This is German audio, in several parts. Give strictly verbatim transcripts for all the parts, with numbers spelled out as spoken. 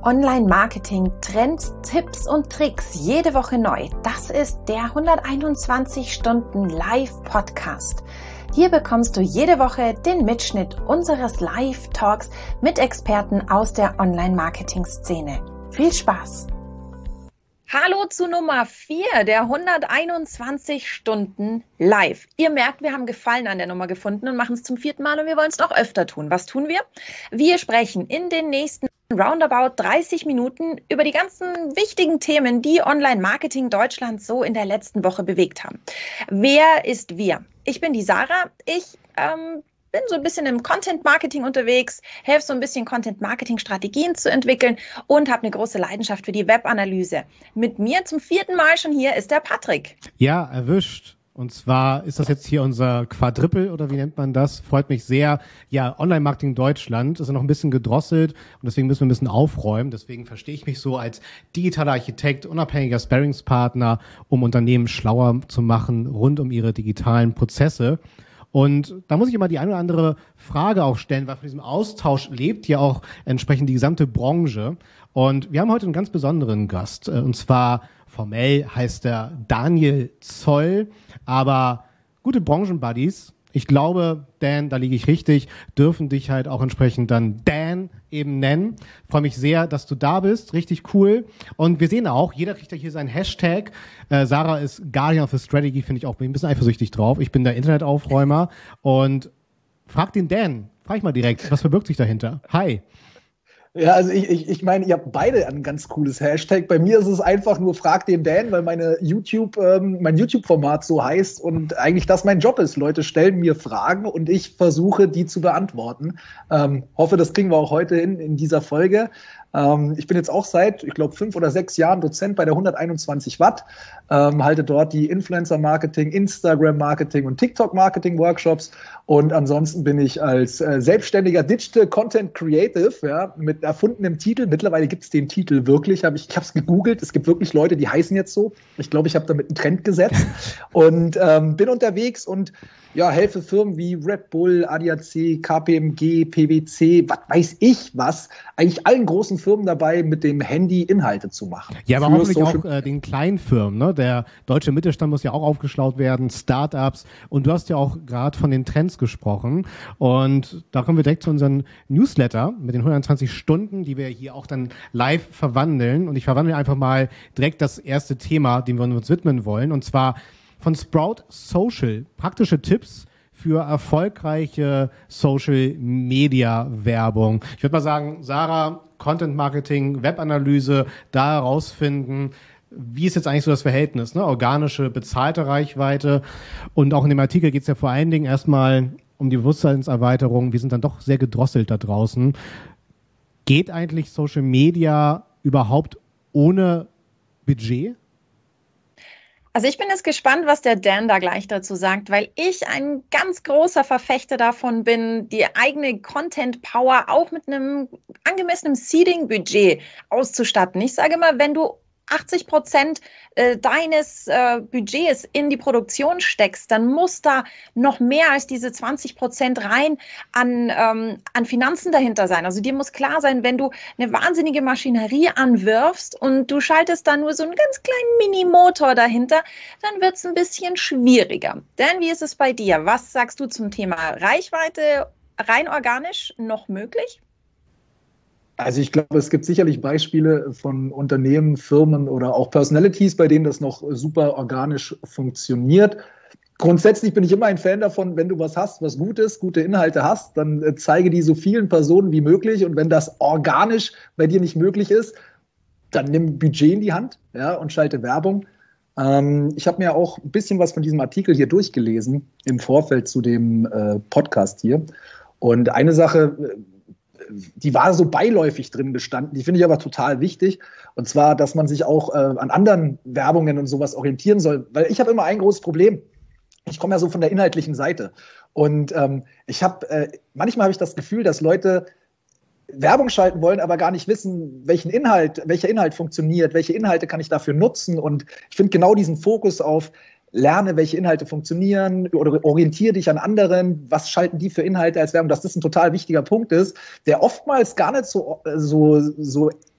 Online-Marketing, Trends, Tipps und Tricks jede Woche neu. Das ist der hunderteinundzwanzig Stunden Live-Podcast. Hier bekommst du jede Woche den Mitschnitt unseres Live-Talks mit Experten aus der Online-Marketing-Szene. Viel Spaß! Hallo zu Nummer vier der hunderteinundzwanzig Stunden live. Ihr merkt, wir haben Gefallen an der Nummer gefunden und machen es zum vierten Mal und wir wollen es noch öfter tun. Was tun wir? Wir sprechen in den nächsten roundabout dreißig Minuten über die ganzen wichtigen Themen, die Online-Marketing Deutschland so in der letzten Woche bewegt haben. Wer ist wir? Ich bin die Sarah. Ich ähm, bin so ein bisschen im Content-Marketing unterwegs, helfe so ein bisschen Content-Marketing-Strategien zu entwickeln und habe eine große Leidenschaft für die Webanalyse. Mit mir zum vierten Mal schon hier ist der Patrick. Ja, erwischt. Und zwar ist das jetzt hier unser Quadrippel oder wie nennt man das? Freut mich sehr. Ja, Online-Marketing Deutschland ist ja noch ein bisschen gedrosselt und deswegen müssen wir ein bisschen aufräumen. Deswegen verstehe ich mich so als digitaler Architekt, unabhängiger Sparringspartner, um Unternehmen schlauer zu machen rund um ihre digitalen Prozesse. Und da muss ich immer die eine oder andere Frage auch stellen, weil von diesem Austausch lebt ja auch entsprechend die gesamte Branche. Und wir haben heute einen ganz besonderen Gast. Und zwar formell heißt er Daniel Zoll, aber gute Branchenbuddies. Ich glaube, Dan, da liege ich richtig, dürfen dich halt auch entsprechend dann Dan eben nennen. Ich freue mich sehr, dass du da bist. Richtig cool. Und wir sehen auch, jeder kriegt ja hier seinen Hashtag. Äh, Sarah ist Guardian of the Strategy, finde ich auch, bin ein bisschen eifersüchtig drauf. Ich bin der Internetaufräumer und frag den Dan, frag ich mal direkt, was verbirgt sich dahinter? Hi. Ja, also ich, ich, ich meine, ihr habt beide ein ganz cooles Hashtag. Bei mir ist es einfach nur Frag den Dan, weil meine YouTube, ähm, mein YouTube-Format so heißt und eigentlich das mein Job ist. Leute stellen mir Fragen und ich versuche, die zu beantworten. Ähm, hoffe, das kriegen wir auch heute hin in dieser Folge. Ähm, ich bin jetzt auch seit, ich glaube, fünf oder sechs Jahren Dozent bei der hunderteinundzwanzig Watt, ähm, halte dort die Influencer-Marketing, Instagram-Marketing und TikTok-Marketing-Workshops und ansonsten bin ich als äh, selbstständiger Digital Content Creative, ja, mit erfundenem Titel, mittlerweile gibt es den Titel wirklich, hab ich, ich habe es gegoogelt, es gibt wirklich Leute, die heißen jetzt so, ich glaube, ich habe damit einen Trend gesetzt und ähm, bin unterwegs und ja, helfe Firmen wie Red Bull, A D A C, K P M G, P W C, was weiß ich was, eigentlich allen großen Firmen dabei, mit dem Handy Inhalte zu machen. Ja, aber hoffentlich auch äh, den kleinen Firmen, ne? Der deutsche Mittelstand muss ja auch aufgeschlaut werden, Startups und du hast ja auch gerade von den Trends gesprochen und da kommen wir direkt zu unserem Newsletter mit den hundertzwanzig Stunden, die wir hier auch dann live verwandeln und ich verwandle einfach mal direkt das erste Thema, dem wir uns widmen wollen und zwar von Sprout Social, praktische Tipps für erfolgreiche Social-Media-Werbung. Ich würde mal sagen, Sarah, Content-Marketing, Webanalyse, da herausfinden, wie ist jetzt eigentlich so das Verhältnis, ne? Organische, bezahlte Reichweite und auch in dem Artikel geht es ja vor allen Dingen erstmal um die Bewusstseinserweiterung. Wir sind dann doch sehr gedrosselt da draußen. Geht eigentlich Social-Media überhaupt ohne Budget? Also ich bin jetzt gespannt, was der Dan da gleich dazu sagt, weil ich ein ganz großer Verfechter davon bin, die eigene Content-Power auch mit einem angemessenen Seeding-Budget auszustatten. Ich sage immer, wenn du achtzig Prozent äh, deines äh, Budgets in die Produktion steckst, dann muss da noch mehr als diese zwanzig Prozent rein an, ähm, an Finanzen dahinter sein. Also dir muss klar sein, wenn du eine wahnsinnige Maschinerie anwirfst und du schaltest da nur so einen ganz kleinen Mini-Motor dahinter, dann wird es ein bisschen schwieriger. Dan, wie ist es bei dir? Was sagst du zum Thema Reichweite rein organisch noch möglich? Also ich glaube, es gibt sicherlich Beispiele von Unternehmen, Firmen oder auch Personalities, bei denen das noch super organisch funktioniert. Grundsätzlich bin ich immer ein Fan davon, wenn du was hast, was gut ist, gute Inhalte hast, dann äh, zeige die so vielen Personen wie möglich. Und wenn das organisch bei dir nicht möglich ist, dann nimm Budget in die Hand, ja, und schalte Werbung. Ähm, ich habe mir auch ein bisschen was von diesem Artikel hier durchgelesen im Vorfeld zu dem äh, Podcast hier. Und eine Sache, die war so beiläufig drin gestanden, die finde ich aber total wichtig. Und zwar, dass man sich auch äh, an anderen Werbungen und sowas orientieren soll. Weil ich habe immer ein großes Problem. Ich komme ja so von der inhaltlichen Seite. Und ähm, ich habe, äh, manchmal habe ich das Gefühl, dass Leute Werbung schalten wollen, aber gar nicht wissen, welchen Inhalt, welcher Inhalt funktioniert, welche Inhalte kann ich dafür nutzen. Und ich finde genau diesen Fokus auf lerne, welche Inhalte funktionieren oder orientiere dich an anderen, was schalten die für Inhalte als Werbung, dass das ein total wichtiger Punkt ist, der oftmals gar nicht so, so, so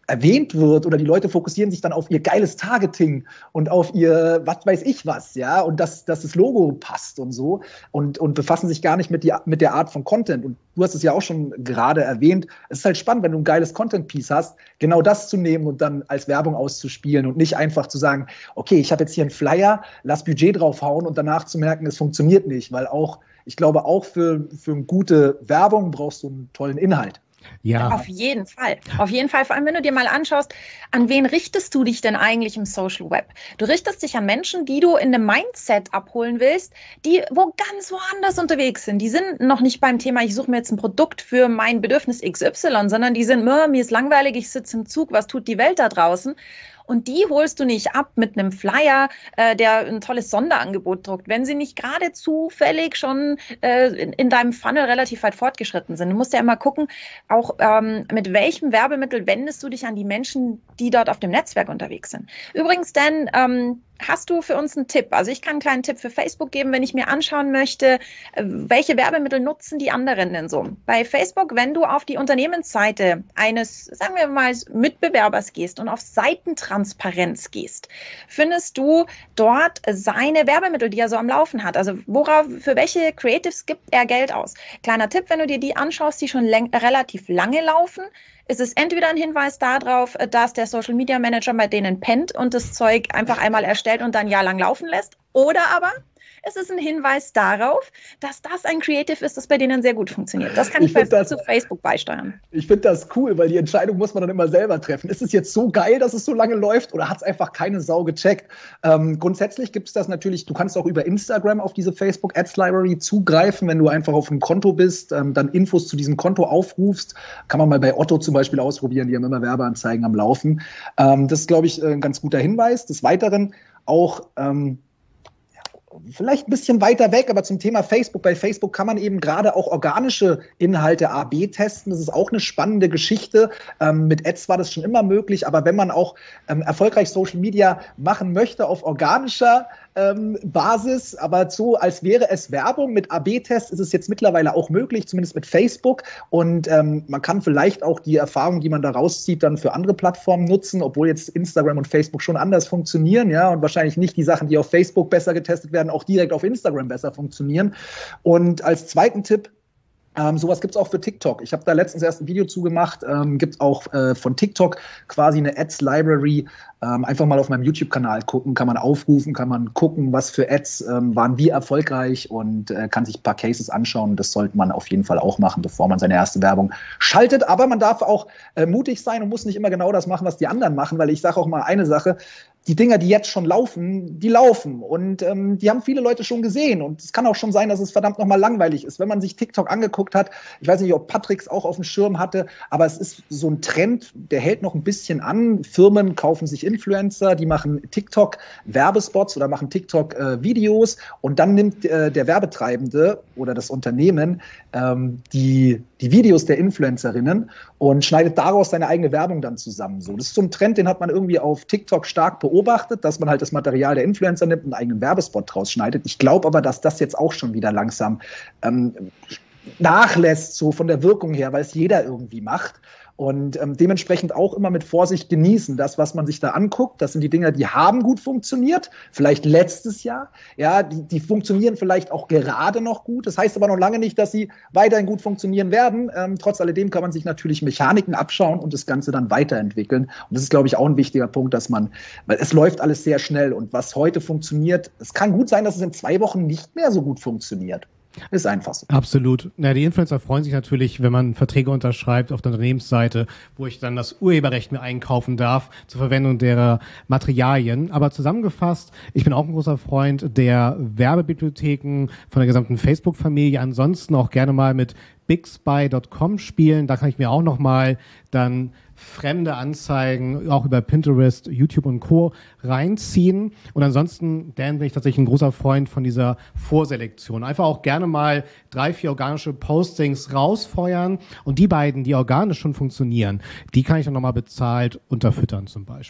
erwähnt wird oder die Leute fokussieren sich dann auf ihr geiles Targeting und auf ihr was weiß ich was, ja, und dass, dass das Logo passt und so und, und befassen sich gar nicht mit, die, mit der Art von Content. Und du hast es ja auch schon gerade erwähnt, es ist halt spannend, wenn du ein geiles Content-Piece hast, genau das zu nehmen und dann als Werbung auszuspielen und nicht einfach zu sagen, okay, ich habe jetzt hier einen Flyer, lass Budget draufhauen und danach zu merken, es funktioniert nicht, weil auch, ich glaube, auch für, für eine gute Werbung brauchst du einen tollen Inhalt. Ja. Auf jeden Fall. Auf jeden Fall. Vor allem, wenn du dir mal anschaust, an wen richtest du dich denn eigentlich im Social Web? Du richtest dich an Menschen, die du in einem Mindset abholen willst, die wo ganz woanders unterwegs sind. Die sind noch nicht beim Thema, ich suche mir jetzt ein Produkt für mein Bedürfnis X Y, sondern die sind, mir ist langweilig, ich sitze im Zug, was tut die Welt da draußen? Und die holst du nicht ab mit einem Flyer, äh, der ein tolles Sonderangebot druckt, wenn sie nicht gerade zufällig schon äh, in, in deinem Funnel relativ weit fortgeschritten sind. Du musst ja immer gucken, auch ähm, mit welchem Werbemittel wendest du dich an die Menschen, die dort auf dem Netzwerk unterwegs sind. Übrigens, Dan, ähm, hast du für uns einen Tipp? Also ich kann einen kleinen Tipp für Facebook geben, wenn ich mir anschauen möchte, welche Werbemittel nutzen die anderen denn so? Bei Facebook, wenn du auf die Unternehmensseite eines, sagen wir mal, Mitbewerbers gehst und auf Seitentransparenz gehst, findest du dort seine Werbemittel, die er so am Laufen hat. Also worauf, für welche Creatives gibt er Geld aus? Kleiner Tipp, wenn du dir die anschaust, die schon relativ lange laufen, ist es entweder ein Hinweis darauf, dass der Social Media Manager bei denen pennt und das Zeug einfach einmal erstellt und dann ein Jahr lang laufen lässt. Oder aber es ist ein Hinweis darauf, dass das ein Creative ist, das bei denen sehr gut funktioniert. Das kann ich, ich bei, das, zu Facebook beisteuern. Ich finde das cool, weil die Entscheidung muss man dann immer selber treffen. Ist es jetzt so geil, dass es so lange läuft oder hat es einfach keine Sau gecheckt? Ähm, grundsätzlich gibt es das natürlich, du kannst auch über Instagram auf diese Facebook Ads Library zugreifen, wenn du einfach auf einem Konto bist, ähm, dann Infos zu diesem Konto aufrufst. Kann man mal bei Otto zum Beispiel ausprobieren, die haben immer Werbeanzeigen am Laufen. Ähm, das ist, glaube ich, ein ganz guter Hinweis. Des Weiteren auch ähm, vielleicht ein bisschen weiter weg, aber zum Thema Facebook. Bei Facebook kann man eben gerade auch organische Inhalte A B testen. Das ist auch eine spannende Geschichte. Ähm, mit Ads war das schon immer möglich, aber wenn man auch ähm, erfolgreich Social Media machen möchte auf organischer ähm, Basis, aber so als wäre es Werbung mit A B Tests, ist es jetzt mittlerweile auch möglich, zumindest mit Facebook. Und ähm, man kann vielleicht auch die Erfahrung, die man da rauszieht, dann für andere Plattformen nutzen, obwohl jetzt Instagram und Facebook schon anders funktionieren, ja, und wahrscheinlich nicht die Sachen, die auf Facebook besser getestet werden, auch direkt auf Instagram besser funktionieren. Und als zweiten Tipp, Ähm, sowas gibt es auch für TikTok. Ich habe da letztens erst ein Video zugemacht. Ähm, gibt auch äh, von TikTok quasi eine Ads-Library. Ähm, einfach mal auf meinem YouTube-Kanal gucken, kann man aufrufen, kann man gucken, was für Ads ähm, waren wie erfolgreich und äh, kann sich ein paar Cases anschauen. Das sollte man auf jeden Fall auch machen, bevor man seine erste Werbung schaltet. Aber man darf auch äh, mutig sein und muss nicht immer genau das machen, was die anderen machen, weil ich sage auch mal eine Sache, die Dinger, die jetzt schon laufen, die laufen und ähm, die haben viele Leute schon gesehen und es kann auch schon sein, dass es verdammt nochmal langweilig ist. Wenn man sich TikTok angeguckt hat, ich weiß nicht, ob Patricks auch auf dem Schirm hatte, aber es ist so ein Trend, der hält noch ein bisschen an. Firmen kaufen sich Influencer, die machen TikTok-Werbespots oder machen TikTok-Videos äh, und dann nimmt äh, der Werbetreibende oder das Unternehmen ähm, die, die Videos der Influencerinnen und schneidet daraus seine eigene Werbung dann zusammen. So, das ist so ein Trend, den hat man irgendwie auf TikTok stark beobachtet, dass man halt das Material der Influencer nimmt und einen eigenen Werbespot draus schneidet. Ich glaube aber, dass das jetzt auch schon wieder langsam ähm, nachlässt, so von der Wirkung her, weil es jeder irgendwie macht. Und ähm, dementsprechend auch immer mit Vorsicht genießen. Das, was man sich da anguckt, das sind die Dinger, die haben gut funktioniert. Vielleicht letztes Jahr. Ja, die, die funktionieren vielleicht auch gerade noch gut. Das heißt aber noch lange nicht, dass sie weiterhin gut funktionieren werden. Ähm, trotz alledem kann man sich natürlich Mechaniken abschauen und das Ganze dann weiterentwickeln. Und das ist, glaube ich, auch ein wichtiger Punkt, dass man, weil es läuft alles sehr schnell. Und was heute funktioniert, es kann gut sein, dass es in zwei Wochen nicht mehr so gut funktioniert. Ist einfach so. Absolut. Na, die Influencer freuen sich natürlich, wenn man Verträge unterschreibt auf der Unternehmensseite, wo ich dann das Urheberrecht mir einkaufen darf zur Verwendung derer Materialien. Aber zusammengefasst, ich bin auch ein großer Freund der Werbebibliotheken von der gesamten Facebook-Familie. Ansonsten auch gerne mal mit bigspy Punkt com spielen. Da kann ich mir auch noch mal dann fremde Anzeigen, auch über Pinterest, YouTube und Co. reinziehen. Und ansonsten, Dan, bin ich tatsächlich ein großer Freund von dieser Vorselektion. Einfach auch gerne mal drei, vier organische Postings rausfeuern und die beiden, die organisch schon funktionieren, die kann ich dann nochmal bezahlt unterfüttern zum Beispiel.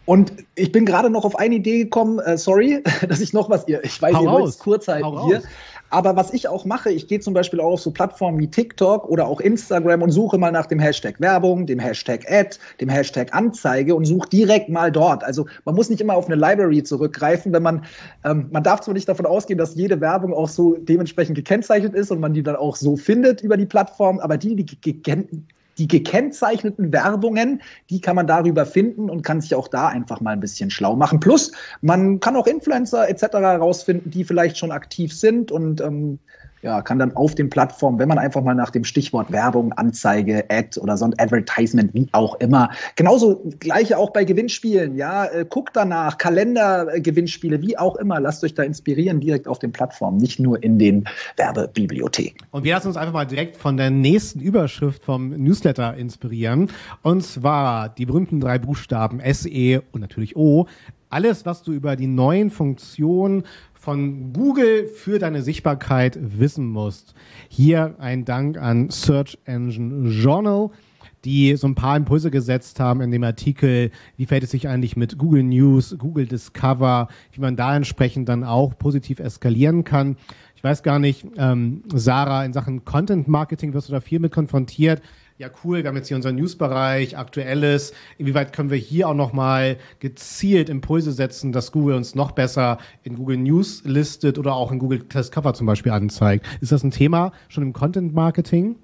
Und ich bin gerade noch auf eine Idee gekommen, äh, sorry, dass ich noch was, ihr, ich weiß, Hau ihr wollt raus. es kurz halten Hau hier, raus. aber was ich auch mache, ich gehe zum Beispiel auch auf so Plattformen wie TikTok oder auch Instagram und suche mal nach dem Hashtag Werbung, dem Hashtag Ad, dem Hashtag Anzeige und suche direkt mal dort. Also man muss nicht immer auf eine Library zurückgreifen, wenn man, ähm, man darf zwar nicht davon ausgehen, dass jede Werbung auch so dementsprechend gekennzeichnet ist und man die dann auch so findet über die Plattform, aber die, die geken- Die gekennzeichneten Werbungen, die kann man darüber finden und kann sich auch da einfach mal ein bisschen schlau machen. Plus, man kann auch Influencer et cetera rausfinden, die vielleicht schon aktiv sind und ähm, ja, kann dann auf den Plattformen, wenn man einfach mal nach dem Stichwort Werbung, Anzeige, Ad oder so ein Advertisement, wie auch immer. Genauso gleiche auch bei Gewinnspielen, ja, äh, guckt danach, Kalender-Gewinnspiele, wie auch immer. Lasst euch da inspirieren direkt auf den Plattformen, nicht nur in den Werbebibliotheken. Und wir lassen uns einfach mal direkt von der nächsten Überschrift vom Newsletter inspirieren. Und zwar die berühmten drei Buchstaben S, E und natürlich O. Alles, was du über die neuen Funktionen von Google für deine Sichtbarkeit wissen musst. Hier ein Dank an Search Engine Journal, die so ein paar Impulse gesetzt haben in dem Artikel, wie verhält es sich eigentlich mit Google News, Google Discover, wie man da entsprechend dann auch positiv eskalieren kann. Ich weiß gar nicht, ähm, Sarah, in Sachen Content Marketing wirst du da viel mit konfrontiert. Ja, cool, wir haben jetzt hier unseren News-Bereich, Aktuelles. Inwieweit können wir hier auch nochmal gezielt Impulse setzen, dass Google uns noch besser in Google News listet oder auch in Google Discover zum Beispiel anzeigt? Ist das ein Thema schon im Content Marketing?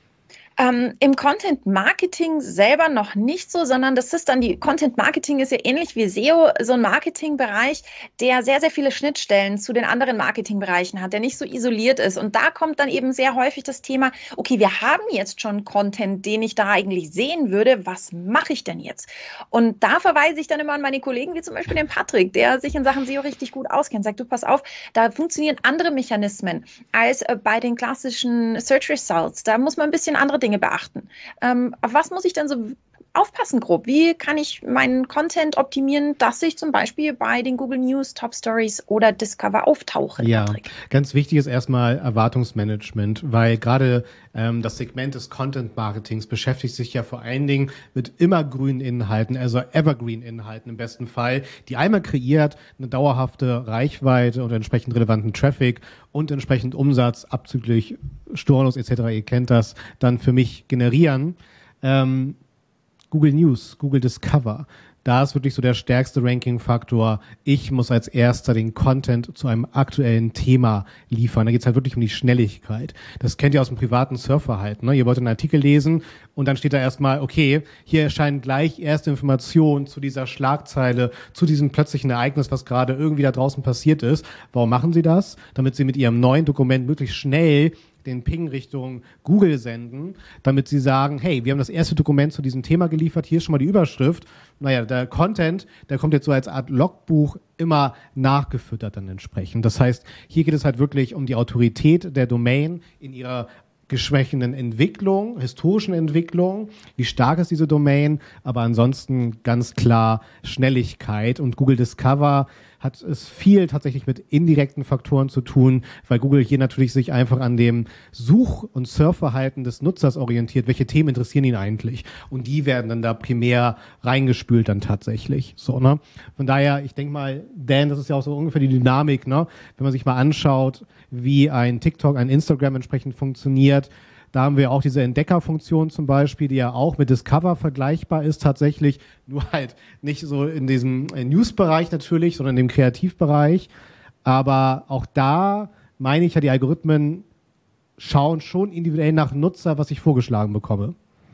Ähm, Im Content Marketing selber noch nicht so, sondern das ist dann die Content Marketing ist ja ähnlich wie S E O, so ein Marketingbereich, der sehr, sehr viele Schnittstellen zu den anderen Marketingbereichen hat, der nicht so isoliert ist. Und da kommt dann eben sehr häufig das Thema, okay, wir haben jetzt schon Content, den ich da eigentlich sehen würde. Was mache ich denn jetzt? Und da verweise ich dann immer an meine Kollegen, wie zum Beispiel den Patrick, der sich in Sachen S E O richtig gut auskennt. Sagt, du, pass auf, da funktionieren andere Mechanismen als bei den klassischen Search Results. Da muss man ein bisschen andere Dinge beachten. Ähm, auf was muss ich denn so aufpassen grob? Wie kann ich meinen Content optimieren, dass ich zum Beispiel bei den Google News, Top Stories oder Discover auftauche? Ja, Patrick? Ganz wichtig ist erstmal Erwartungsmanagement, weil gerade ähm, das Segment des Content Marketings beschäftigt sich ja vor allen Dingen mit immergrünen Inhalten, also Evergreen-Inhalten im besten Fall, die einmal kreiert eine dauerhafte Reichweite und entsprechend relevanten Traffic und entsprechend Umsatz abzüglich Stornos et cetera, ihr kennt das, dann für mich generieren. Ähm, Google News, Google Discover, da ist wirklich so der stärkste Ranking-Faktor. Ich muss als erster den Content zu einem aktuellen Thema liefern. Da geht es halt wirklich um die Schnelligkeit. Das kennt ihr aus dem privaten Surfverhalten. Ne? Ihr wollt einen Artikel lesen und dann steht da erstmal, okay, hier erscheinen gleich erste Informationen zu dieser Schlagzeile, zu diesem plötzlichen Ereignis, was gerade irgendwie da draußen passiert ist. Warum machen sie das? Damit sie mit ihrem neuen Dokument möglichst schnell den Ping Richtung Google senden, damit sie sagen, hey, wir haben das erste Dokument zu diesem Thema geliefert, hier ist schon mal die Überschrift. Naja, der Content, der kommt jetzt so als Art Logbuch immer nachgefüttert dann entsprechend. Das heißt, hier geht es halt wirklich um die Autorität der Domain in ihrer geschwächenden Entwicklung, historischen Entwicklung, wie stark ist diese Domain, aber ansonsten ganz klar Schnelligkeit. Und Google Discover hat es viel tatsächlich mit indirekten Faktoren zu tun, weil Google hier natürlich sich einfach an dem Such- und Surfverhalten des Nutzers orientiert. Welche Themen interessieren ihn eigentlich? Und die werden dann da primär reingespült dann tatsächlich. So, ne? Von daher, ich denke mal, Dan, das ist ja auch so ungefähr die Dynamik, ne? Wenn man sich mal anschaut, wie ein TikTok, ein Instagram entsprechend funktioniert. Da haben wir auch diese Entdeckerfunktion zum Beispiel, die ja auch mit Discover vergleichbar ist tatsächlich, nur halt nicht so in diesem News-Bereich natürlich, sondern in dem Kreativbereich. Aber auch da meine ich ja, die Algorithmen schauen schon individuell nach Nutzer, was ich vorgeschlagen bekomme.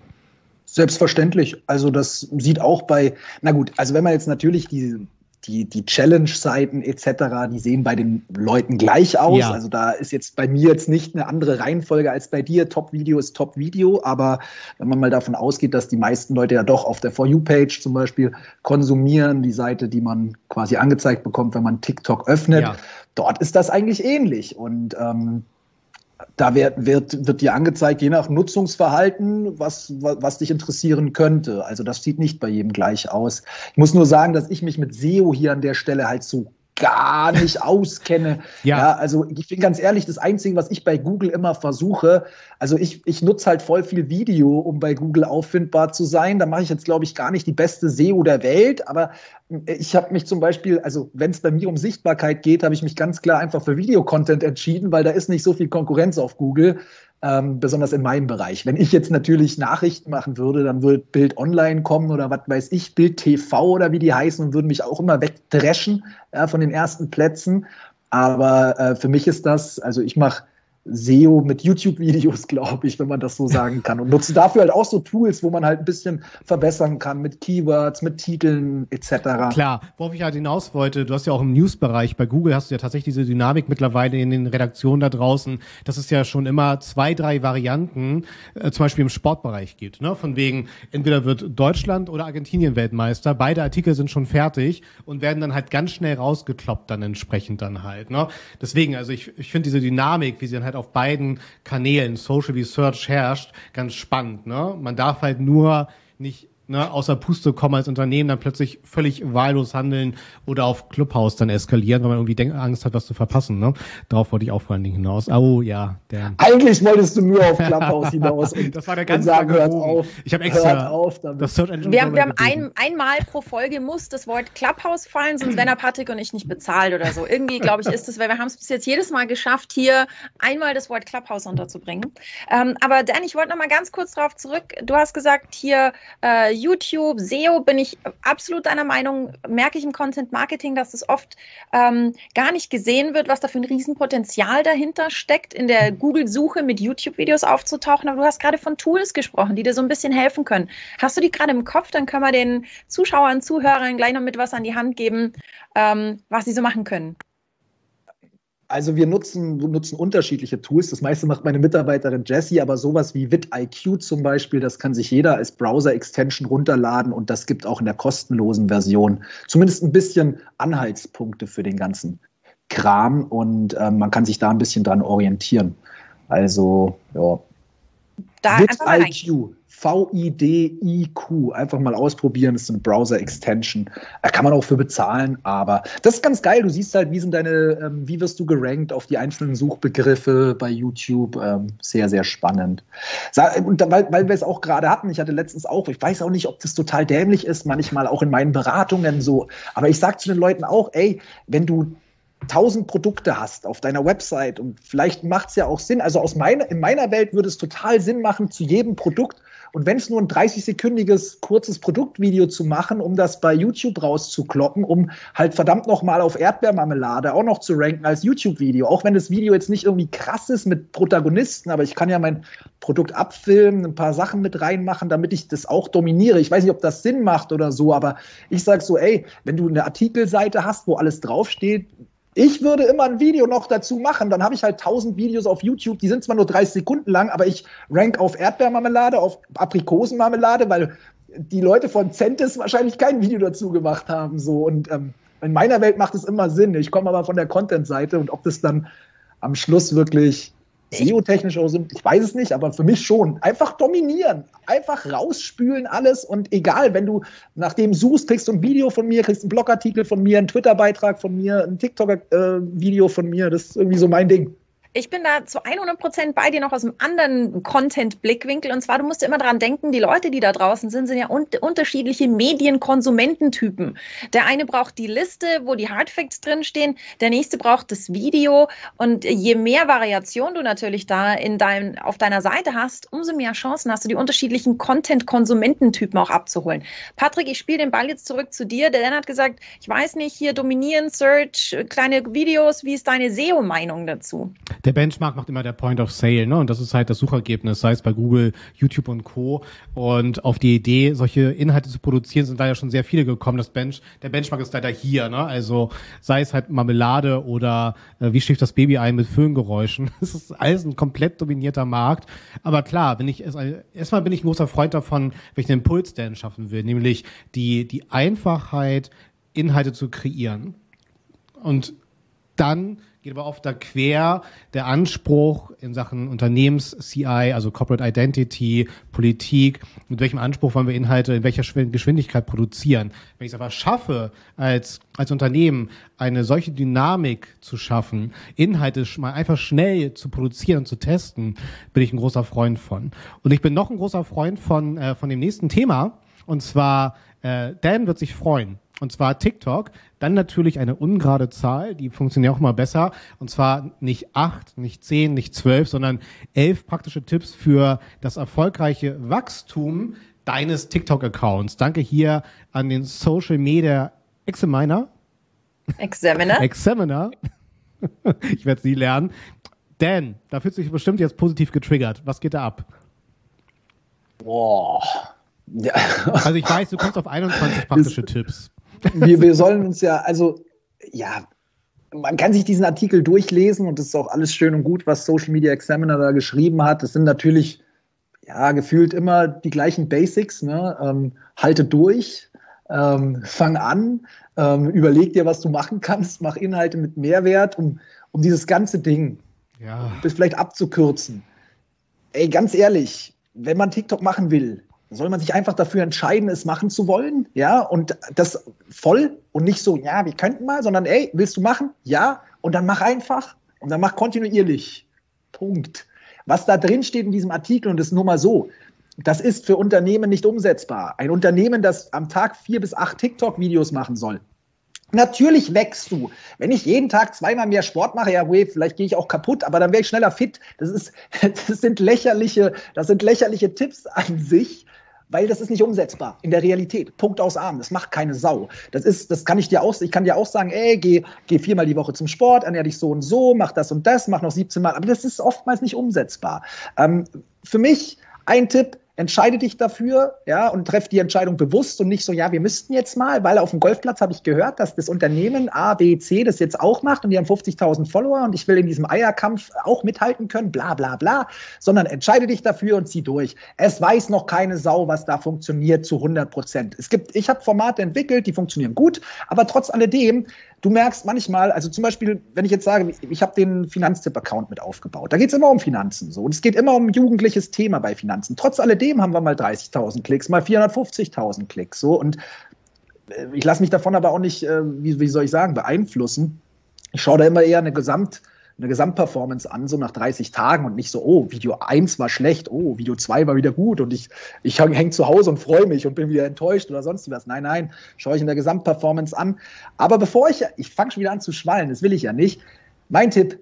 Selbstverständlich. Also das sieht auch bei, na gut, also wenn man jetzt natürlich die Die, die Challenge-Seiten et cetera, die sehen bei den Leuten gleich aus. Ja. Also da ist jetzt bei mir jetzt nicht eine andere Reihenfolge als bei dir. Top-Video ist Top-Video. Aber wenn man mal davon ausgeht, dass die meisten Leute ja doch auf der For You-Page zum Beispiel konsumieren, die Seite, die man quasi angezeigt bekommt, wenn man TikTok öffnet, ja. Dort ist das eigentlich ähnlich. Und ähm, da wird, wird, wird dir angezeigt, je nach Nutzungsverhalten, was, was, was dich interessieren könnte. Also das sieht nicht bei jedem gleich aus. Ich muss nur sagen, dass ich mich mit S E O hier an der Stelle halt so gar nicht auskenne. Ja. ja, also ich bin ganz ehrlich, das Einzige, was ich bei Google immer versuche, also ich, ich nutze halt voll viel Video, um bei Google auffindbar zu sein. Da mache ich jetzt, glaube ich, gar nicht die beste S E O der Welt, aber ich habe mich zum Beispiel, also wenn es bei mir um Sichtbarkeit geht, habe ich mich ganz klar einfach für Videocontent entschieden, weil da ist nicht so viel Konkurrenz auf Google. Ähm, besonders in meinem Bereich. Wenn ich jetzt natürlich Nachrichten machen würde, dann würde Bild Online kommen oder was weiß ich, Bild T V oder wie die heißen und würden mich auch immer wegdreschen ja, von den ersten Plätzen. Aber äh, für mich ist das, also ich mache S E O mit YouTube-Videos, glaube ich, wenn man das so sagen kann. Und nutze dafür halt auch so Tools, wo man halt ein bisschen verbessern kann mit Keywords, mit Titeln et cetera. Klar, worauf ich halt hinaus wollte, du hast ja auch im News-Bereich, bei Google hast du ja tatsächlich diese Dynamik mittlerweile in den Redaktionen da draußen, dass es ja schon immer zwei, drei Varianten, äh, zum Beispiel im Sportbereich gibt. Ne? Von wegen, entweder wird Deutschland oder Argentinien Weltmeister, beide Artikel sind schon fertig und werden dann halt ganz schnell rausgekloppt dann entsprechend dann halt. Ne? Deswegen, also ich, ich finde diese Dynamik, wie sie dann halt auf beiden Kanälen, Social wie Search, herrscht, ganz spannend. Ne? Man darf halt nur nicht ne, außer Puste kommen als Unternehmen, dann plötzlich völlig wahllos handeln oder auf Clubhouse dann eskalieren, weil man irgendwie denk, Angst hat, was zu verpassen. Ne? Darauf wollte ich auch vor allen Dingen hinaus. Oh ja, der. Eigentlich wolltest du nur auf Clubhouse hinaus. Und das war der ganze sagen, hört auf. Ich habe extra hört auf damit. Das Search Engine wir haben, wir haben ein, einmal pro Folge muss das Wort Clubhouse fallen, sonst werden Patrick und ich nicht bezahlt oder so. Irgendwie, glaube ich, ist es, weil wir haben es bis jetzt jedes Mal geschafft, hier einmal das Wort Clubhouse unterzubringen. Ähm, aber Dan, ich wollte noch mal ganz kurz darauf zurück. Du hast gesagt, hier äh, YouTube, S E O, bin ich absolut deiner Meinung, merke ich im Content Marketing, dass es oft ähm, gar nicht gesehen wird, was da für ein Riesenpotenzial dahinter steckt, in der Google-Suche mit YouTube-Videos aufzutauchen. Aber du hast gerade von Tools gesprochen, die dir so ein bisschen helfen können. Hast du die gerade im Kopf? Dann können wir den Zuschauern, Zuhörern gleich noch mit was an die Hand geben, ähm, was sie so machen können. Also wir nutzen, wir nutzen unterschiedliche Tools. Das meiste macht meine Mitarbeiterin Jessie, aber sowas wie vidIQ zum Beispiel, das kann sich jeder als Browser-Extension runterladen und das gibt auch in der kostenlosen Version zumindest ein bisschen Anhaltspunkte für den ganzen Kram und äh, man kann sich da ein bisschen dran orientieren. Also, ja. vidIQ. V I D I Q. Einfach mal ausprobieren, das ist eine Browser-Extension. Da kann man auch für bezahlen, aber das ist ganz geil. Du siehst halt, wie sind deine, ähm, wie wirst du gerankt auf die einzelnen Suchbegriffe bei YouTube. Ähm, sehr, sehr spannend. Und da, weil, weil wir es auch gerade hatten, ich hatte letztens auch, ich weiß auch nicht, ob das total dämlich ist, manchmal auch in meinen Beratungen so, aber ich sage zu den Leuten auch, ey, wenn du tausend Produkte hast auf deiner Website und vielleicht macht es ja auch Sinn, also aus meiner, in meiner Welt würde es total Sinn machen, zu jedem Produkt und wenn es nur ein dreißig-sekündiges kurzes Produktvideo zu machen, um das bei YouTube rauszukloppen, um halt verdammt nochmal auf Erdbeermarmelade auch noch zu ranken als YouTube-Video, auch wenn das Video jetzt nicht irgendwie krass ist mit Protagonisten, aber ich kann ja mein Produkt abfilmen, ein paar Sachen mit reinmachen, damit ich das auch dominiere. Ich weiß nicht, ob das Sinn macht oder so, aber ich sag so, ey, wenn du eine Artikelseite hast, wo alles draufsteht, ich würde immer ein Video noch dazu machen, dann habe ich halt tausend Videos auf YouTube, die sind zwar nur dreißig Sekunden lang, aber ich rank auf Erdbeermarmelade, auf Aprikosenmarmelade, weil die Leute von Centis wahrscheinlich kein Video dazu gemacht haben. So. Und ähm, in meiner Welt macht es immer Sinn. Ich komme aber von der Content-Seite und ob das dann am Schluss wirklich S E O-technisch auch sind, ich weiß es nicht, aber für mich schon. Einfach dominieren, einfach rausspülen alles und egal, wenn du nach dem suchst, kriegst du ein Video von mir, kriegst einen Blogartikel von mir, einen Twitter-Beitrag von mir, ein TikTok-Video von mir, das ist irgendwie so mein Ding. Ich bin da zu hundert Prozent bei dir noch aus einem anderen Content-Blickwinkel. Und zwar, du musst immer dran denken, die Leute, die da draußen sind, sind ja un- unterschiedliche Medienkonsumententypen. Der eine braucht die Liste, wo die Hardfacts drinstehen. Der nächste braucht das Video. Und je mehr Variation du natürlich da in dein, auf deiner Seite hast, umso mehr Chancen hast du, die unterschiedlichen Content-Konsumententypen auch abzuholen. Patrick, ich spiele den Ball jetzt zurück zu dir. Der Dan hat gesagt, ich weiß nicht, hier dominieren, Search, kleine Videos. Wie ist deine S E O-Meinung dazu? Der Benchmark macht immer der Point of Sale, ne? Und das ist halt das Suchergebnis, sei es bei Google, YouTube und Co. Und auf die Idee, solche Inhalte zu produzieren, sind da ja schon sehr viele gekommen. Das Bench, der Benchmark ist leider hier, ne? Also sei es halt Marmelade oder äh, wie schläft das Baby ein mit Föhngeräuschen. Das ist alles ein komplett dominierter Markt. Aber klar, wenn ich es, erstmal bin ich ein großer Freund davon, wenn ich einen Impuls denn schaffen will, nämlich die die Einfachheit, Inhalte zu kreieren. Und dann geht aber oft da quer der Anspruch in Sachen Unternehmens-C I, also Corporate Identity, Politik, mit welchem Anspruch wollen wir Inhalte in welcher Geschwindigkeit produzieren. Wenn ich es aber schaffe, als, als Unternehmen eine solche Dynamik zu schaffen, Inhalte mal einfach schnell zu produzieren und zu testen, bin ich ein großer Freund von. Und ich bin noch ein großer Freund von, äh, von dem nächsten Thema, und zwar, äh, Dan wird sich freuen. Und zwar TikTok, dann natürlich eine ungerade Zahl, die funktioniert auch mal besser. Und zwar nicht acht, nicht zehn, nicht zwölf, sondern elf praktische Tipps für das erfolgreiche Wachstum deines TikTok-Accounts. Danke hier an den Social Media Examiner. Examiner. Examiner. Ich werde sie lernen. Dan, da fühlt sich bestimmt jetzt positiv getriggert. Was geht da ab? Boah. Ja. Also ich weiß, du kommst auf einundzwanzig praktische das, Tipps. Wir, wir sollen uns ja, also ja, man kann sich diesen Artikel durchlesen und das ist auch alles schön und gut, was Social Media Examiner da geschrieben hat. Das sind natürlich, ja, gefühlt immer die gleichen Basics, ne? Ähm, halte durch, ähm, fang an, ähm, überleg dir, was du machen kannst, mach Inhalte mit Mehrwert, um, um dieses ganze Ding ja. bis vielleicht abzukürzen. Ey, ganz ehrlich, wenn man TikTok machen will, soll man sich einfach dafür entscheiden, es machen zu wollen, ja, und das voll und nicht so, ja, wir könnten mal, sondern ey, willst du machen? Ja, und dann mach einfach und dann mach kontinuierlich. Punkt. Was da drin steht in diesem Artikel, und das ist nur mal so, das ist für Unternehmen nicht umsetzbar. Ein Unternehmen, das am Tag vier bis acht TikTok-Videos machen soll. Natürlich wächst du. Wenn ich jeden Tag zweimal mehr Sport mache, ja, weh, vielleicht gehe ich auch kaputt, aber dann wäre ich schneller fit. Das ist, das sind lächerliche, das sind lächerliche Tipps an sich, weil das ist nicht umsetzbar in der Realität. Punkt aus Arm. Das macht keine Sau. Das ist, das kann ich dir auch, ich kann dir auch sagen, ey, geh, geh viermal die Woche zum Sport, ernähr dich so und so, mach das und das, mach noch siebzehn Mal. Aber das ist oftmals nicht umsetzbar. Ähm, für mich ein Tipp: Entscheide dich dafür, ja, und treff die Entscheidung bewusst und nicht so, ja, wir müssten jetzt mal, weil auf dem Golfplatz habe ich gehört, dass das Unternehmen A, B, C das jetzt auch macht und die haben fünfzigtausend Follower und ich will in diesem Eierkampf auch mithalten können, bla, bla, bla, sondern entscheide dich dafür und zieh durch. Es weiß noch keine Sau, was da funktioniert zu hundert Prozent. Es gibt, ich habe Formate entwickelt, die funktionieren gut, aber trotz alledem, du merkst manchmal, also zum Beispiel, wenn ich jetzt sage, ich habe den Finanztipp-Account mit aufgebaut, da geht es immer um Finanzen so und es geht immer um ein jugendliches Thema bei Finanzen. Trotz alledem haben wir mal dreißigtausend Klicks, mal vierhundertfünfzigtausend Klicks so und ich lasse mich davon aber auch nicht, wie, wie soll ich sagen, beeinflussen. Ich schaue da immer eher eine Gesamt eine Gesamtperformance an, so nach dreißig Tagen und nicht so, oh, Video eins war schlecht, oh, Video zwei war wieder gut und ich, ich hänge zu Hause und freue mich und bin wieder enttäuscht oder sonst was. Nein, nein, schaue ich in der Gesamtperformance an. Aber bevor ich, ich fange schon wieder an zu schwallen, das will ich ja nicht. Mein Tipp: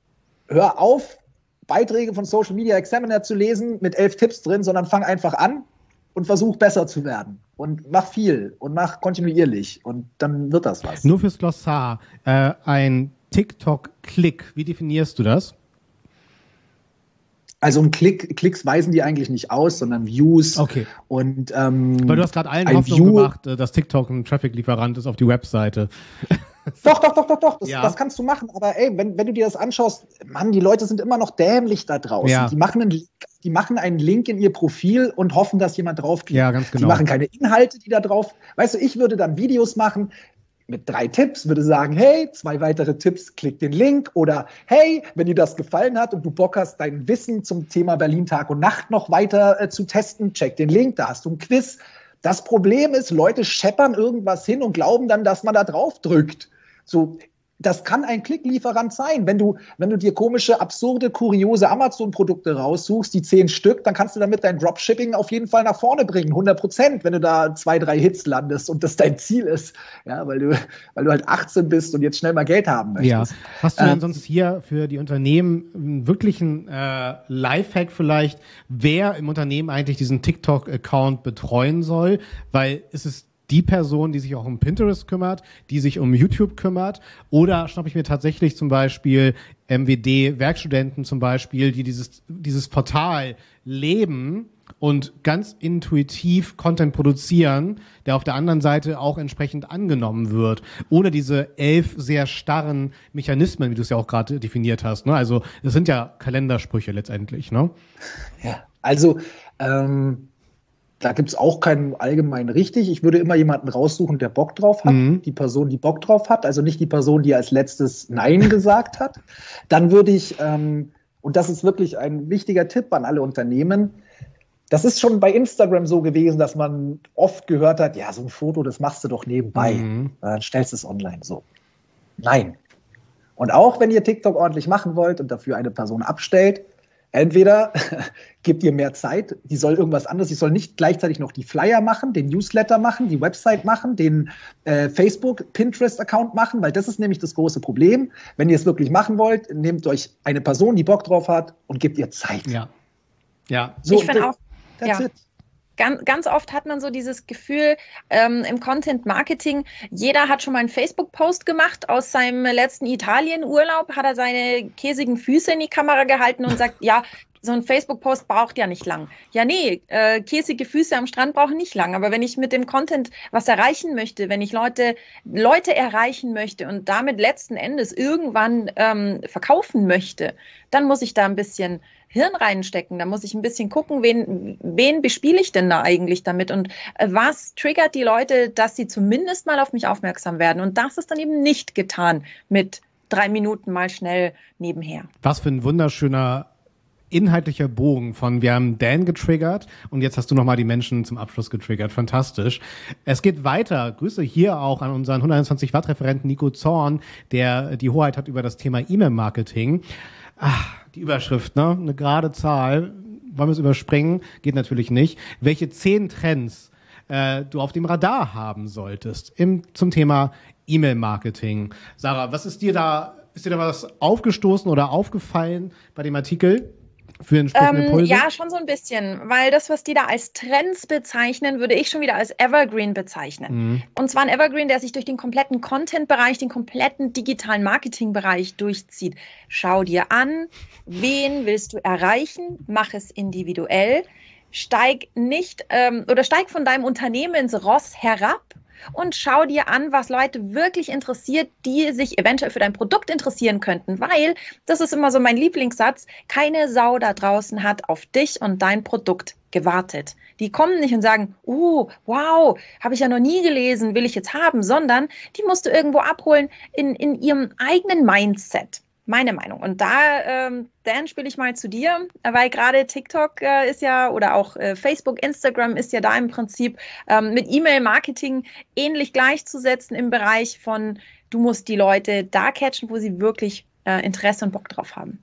Hör auf, Beiträge von Social Media Examiner zu lesen mit elf Tipps drin, sondern fang einfach an und versuch besser zu werden. Und mach viel und mach kontinuierlich und dann wird das was. Nur fürs Glossar, äh, ein TikTok-Klick, wie definierst du das? Also ein Klick, Klicks weisen die eigentlich nicht aus, sondern Views. Okay. Und, ähm, weil du hast gerade allen Hoffnung View gemacht, dass TikTok ein Traffic-Lieferant ist auf die Webseite. Doch, doch, doch, doch, doch. Das, ja. das kannst du machen. Aber ey, wenn, wenn du dir das anschaust, Mann, die Leute sind immer noch dämlich da draußen. Ja. Die machen einen, die machen einen Link in ihr Profil und hoffen, dass jemand draufklickt. Ja, ganz genau. Die machen keine Inhalte, die da drauf. Weißt du, ich würde dann Videos machen mit drei Tipps, würde sagen, hey, zwei weitere Tipps, klick den Link. Oder hey, wenn dir das gefallen hat und du Bock hast, dein Wissen zum Thema Berlin Tag und Nacht noch weiter äh, zu testen, check den Link, da hast du ein Quiz. Das Problem ist, Leute scheppern irgendwas hin und glauben dann, dass man da drauf drückt. So, das kann ein Klicklieferant sein. Wenn du, wenn du dir komische, absurde, kuriose Amazon-Produkte raussuchst, die zehn Stück, dann kannst du damit dein Dropshipping auf jeden Fall nach vorne bringen, hundert Prozent, wenn du da zwei, drei Hits landest und das dein Ziel ist, ja, weil du, weil du halt achtzehn bist und jetzt schnell mal Geld haben möchtest. Ja. Hast du denn ähm, sonst hier für die Unternehmen wirklich einen äh, Lifehack vielleicht, wer im Unternehmen eigentlich diesen TikTok-Account betreuen soll? Weil es ist die Person, die sich auch um Pinterest kümmert, die sich um YouTube kümmert, oder schnappe ich mir tatsächlich zum Beispiel M W D-Werkstudenten zum Beispiel, die dieses, dieses Portal leben und ganz intuitiv Content produzieren, der auf der anderen Seite auch entsprechend angenommen wird, ohne diese elf sehr starren Mechanismen, wie du es ja auch gerade definiert hast, ne? Also das sind ja Kalendersprüche letztendlich, ne? Ja, also ähm Da gibt es auch keinen allgemeinen richtig. Ich würde immer jemanden raussuchen, der Bock drauf hat. Mhm. Die Person, die Bock drauf hat. Also nicht die Person, die als letztes Nein gesagt hat. Dann würde ich, ähm, und das ist wirklich ein wichtiger Tipp an alle Unternehmen, das ist schon bei Instagram so gewesen, dass man oft gehört hat, ja, so ein Foto, das machst du doch nebenbei. Mhm. Dann stellst du es online. So. Nein. Und auch wenn ihr TikTok ordentlich machen wollt und dafür eine Person abstellt, entweder gebt ihr mehr Zeit, die soll irgendwas anderes, die soll nicht gleichzeitig noch die Flyer machen, den Newsletter machen, die Website machen, den äh, Facebook, Pinterest-Account machen, weil das ist nämlich das große Problem. Wenn ihr es wirklich machen wollt, nehmt euch eine Person, die Bock drauf hat und gebt ihr Zeit. Ja. Ja. So, ich finde auch, ja. Ganz, ganz oft hat man so dieses Gefühl ähm, im Content-Marketing, jeder hat schon mal einen Facebook-Post gemacht aus seinem letzten Italien-Urlaub, hat er seine käsigen Füße in die Kamera gehalten und sagt, ja, so ein Facebook-Post braucht ja nicht lang. Ja, nee, äh, käsige Füße am Strand brauchen nicht lang. Aber wenn ich mit dem Content was erreichen möchte, wenn ich Leute, Leute erreichen möchte und damit letzten Endes irgendwann ähm, verkaufen möchte, dann muss ich da ein bisschen Hirn reinstecken. Da muss ich ein bisschen gucken, wen, wen bespiele ich denn da eigentlich damit und äh, was triggert die Leute, dass sie zumindest mal auf mich aufmerksam werden. Und das ist dann eben nicht getan mit drei Minuten mal schnell nebenher. Was für ein wunderschöner inhaltlicher Bogen von wir haben Dan getriggert und jetzt hast du nochmal die Menschen zum Abschluss getriggert. Fantastisch. Es geht weiter. Grüße hier auch an unseren hunderteinundzwanzig Watt Referenten Nico Zorn, der die Hoheit hat über das Thema E-Mail-Marketing. Ach, die Überschrift, ne? Eine gerade Zahl. Wollen wir es überspringen? Geht natürlich nicht. Welche zehn Trends äh, du auf dem Radar haben solltest im, zum Thema E-Mail-Marketing. Sarah, was ist dir da, ist dir da was aufgestoßen oder aufgefallen bei dem Artikel? Für entsprechende Impulse? Ähm, ja, schon so ein bisschen, weil das, was die da als Trends bezeichnen, würde ich schon wieder als Evergreen bezeichnen. Mhm. Und zwar ein Evergreen, der sich durch den kompletten Content-Bereich, den kompletten digitalen Marketing-Bereich durchzieht. Schau dir an, wen willst du erreichen, mach es individuell, steig nicht ähm, oder steig von deinem Unternehmensross herab und schau dir an, was Leute wirklich interessiert, die sich eventuell für dein Produkt interessieren könnten, weil, das ist immer so mein Lieblingssatz, keine Sau da draußen hat auf dich und dein Produkt gewartet. Die kommen nicht und sagen, oh, wow, habe ich ja noch nie gelesen, will ich jetzt haben, sondern die musst du irgendwo abholen in, in ihrem eigenen Mindset. Meine Meinung. Und da, ähm, Dan, spiele ich mal zu dir, weil gerade TikTok äh, ist ja, oder auch äh, Facebook, Instagram ist ja da im Prinzip ähm, mit E-Mail-Marketing ähnlich gleichzusetzen im Bereich von, du musst die Leute da catchen, wo sie wirklich äh, Interesse und Bock drauf haben.